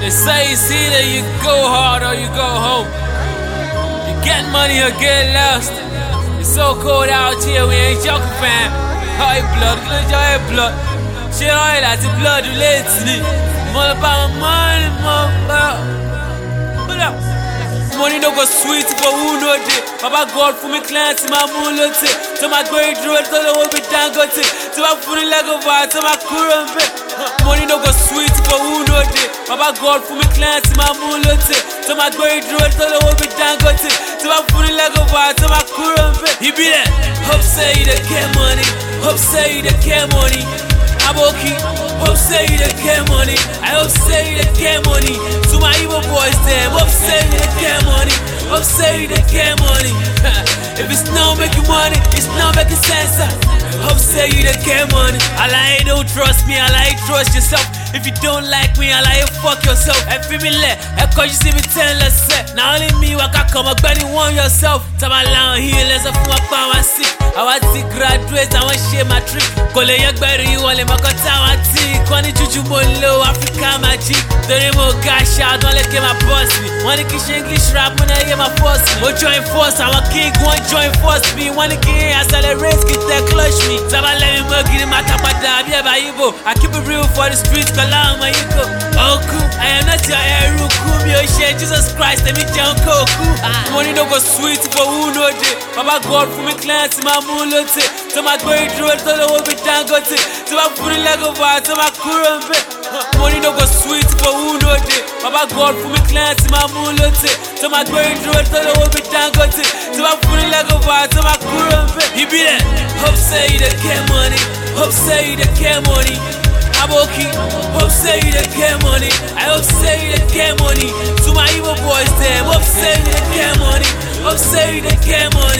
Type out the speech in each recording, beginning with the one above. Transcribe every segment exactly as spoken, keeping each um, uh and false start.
They say it's either you go hard or you go home. You get money or get lost. It's so cold out here, we ain't joking, fam. High blood, cleanse your head blood. Shit oil as the blood relates to me. More about my money, more. Pull up. Money no go sweet for who know it. Baba God for me clients in my moonlight. To my great road, to the whole bit down got it. To my food like a bar, to my current bit. Money no go sweet for who know it. Baba God for me clients in my moonlight. To my great road, to the whole bit down got it. To my food like a bar, to my current bit. He be there. Hope say you the care money. Hope say you the care money. I'm okay. Hope say you the care money. I hope say you the care money. To my evil boys them. Hope say you the care money. Hope say you the care money. If it's not making money, it's not making sense. Hope say you the care money. I like don't trust me. I like trust yourself. If you don't like me, I like fuck yourself. I feel me let. I call you see me ten let's set. Now only me what I come up any one yourself. Tell my long healers of my power sick. I want to graduate, I want to share my trick. Kole yakberi you want my kota want to. Kwani juju molo Africa magic. Don't more cash out, don't let my boss me. Wanna kiss English rap when I get my force me. Go join force, I'm a king, go and join force me. Wanna get accelerate, get that clutch me. Taba let me mug in my tapada, yeah by Ibo. I keep it real for the streets, kalam my ego. Oh cool, I am not your hero, cool me, oh shit, Jesus Christ, let me jump cool. Money no go sweet for who know it. Baba God for me clients in my moonlight. To my great road, to the whole bit down got it. To my food like a bar, to my current bit. Money no go sweet for who know it. Baba God for me clients in my moonlight. To my great road, to the whole bit down got it. To my food like a bar, to my current bit. He be there. Hope say you the care money. Hope say you the care money. I'm okay. Hope say you the care money. I hope say you the care money. To my evil boys them. Hope say you the care money. Hope say you the care money.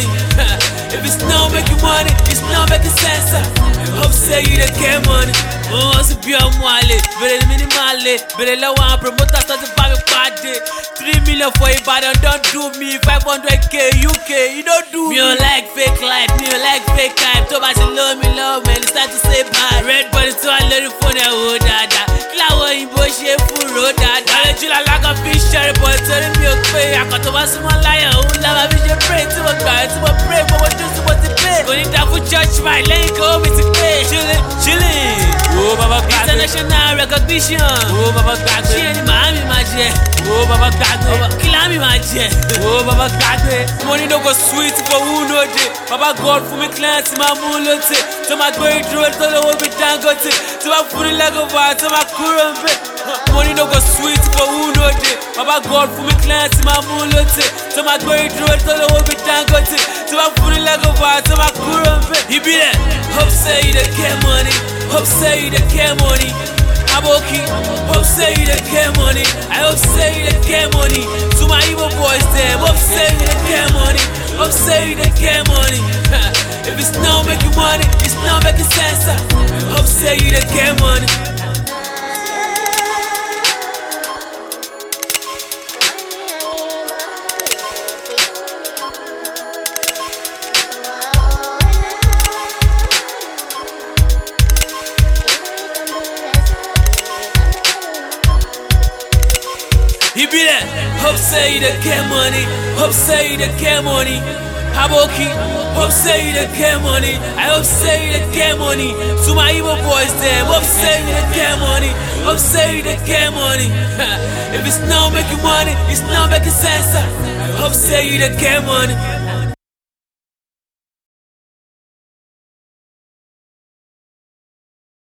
If it's not making money, it's not making sense. Hope say you the care money. Oh, it's a pure mwale, very minimale. Very low one promoter start to buy me party. Three million for a bad don't do me. Five hundred K U K, you don't do me. Me don't like fake life, me don't like fake life. Too much love me, love man. It's time to say bye. Red body to a little phone, oh dada. Cloud in bush, full road dada. I let you like a fish, cherry boy, telling me okay. I got to watch someone liar who love a vision, pray to a guy, to a pray for what you supposed to pay. When it down for church, my lane go me to pay. Chillin', chillin'. Oh, Baba God. International recognition. Oh, Baba God. She ain't Miami, my jet. Oh, Baba God. Kilami, my jet. Oh, Baba God. Money no go sweet for who know it. Baba God for me clients in my moonlight. To my great road, to the whole bit down got it. To my food like a bar, to my current bit. Money no go sweet for who know it. Baba God for me clients in my moonlight. To my great road, to the whole bit down got it. To my food like a bar, to my current bit. He be there. Hope say you the care money. Hope say you the care money. I'm okay. Hope say you the care money. I hope say you the care money. To my evil boys them. Hope say you the care money. Hope say you the care money. If it's not making money, it's not making sense. Hope say you the care money. He be there. Hope say you the care money. Hope say you the care money. I'm okay. Hope say you the care money. I hope say you the care money. To my evil boys them. Hope say you the care money. Hope say you the care money. If it's not making money, it's not making sense. Hope say you the care money.